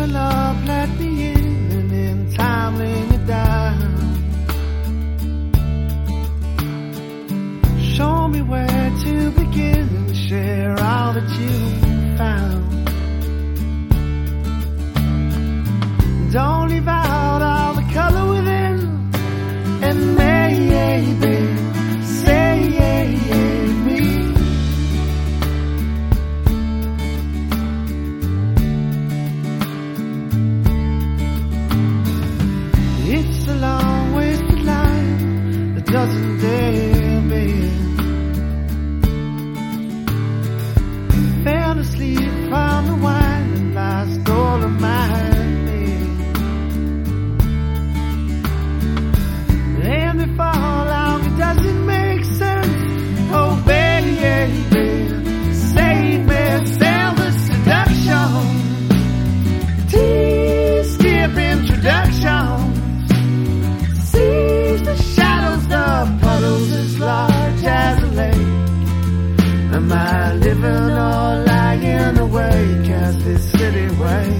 Open up, let me in, and in time lay me down. Show me where to begin and share all that you found. Don't leave out all the color within, and maybe save me. It's a long wasted life that doesn't dare me. Fell asleep from the wine and lost all of my meaning. And before long it doesn't make sense. Oh baby, save me, sell the seduction. Skip introductions. Sees the shadows, the puddles as large as a lake. Am I living or lying awake as this city waits?